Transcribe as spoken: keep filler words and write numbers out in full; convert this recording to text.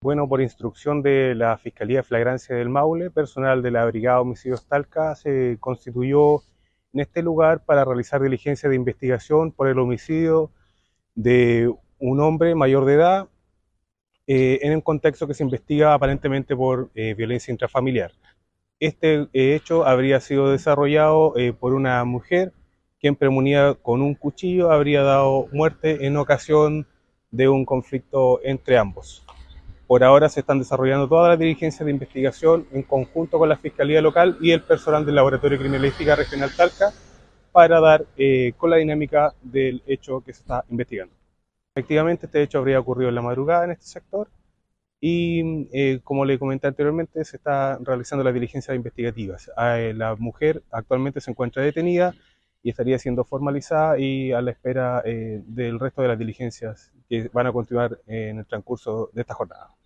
Bueno, por instrucción de la Fiscalía de Flagrancia del Maule, personal de la Brigada de Homicidios Talca se constituyó en este lugar para realizar diligencias de investigación por el homicidio de un hombre mayor de edad eh, en un contexto que se investiga aparentemente por eh, violencia intrafamiliar. Este eh, hecho habría sido desarrollado eh, por una mujer quien premunida con un cuchillo habría dado muerte en ocasión de un conflicto entre ambos. Por ahora se están desarrollando todas las diligencias de investigación en conjunto con la Fiscalía Local y el personal del Laboratorio de Criminalística Regional Talca para dar eh, con la dinámica del hecho que se está investigando. Efectivamente, este hecho habría ocurrido en la madrugada en este sector y, eh, como le comenté anteriormente, se está realizando las diligencias investigativas. Eh, la mujer actualmente se encuentra detenida y estaría siendo formalizada y a la espera eh, del resto de las diligencias que van a continuar en el transcurso de esta jornada.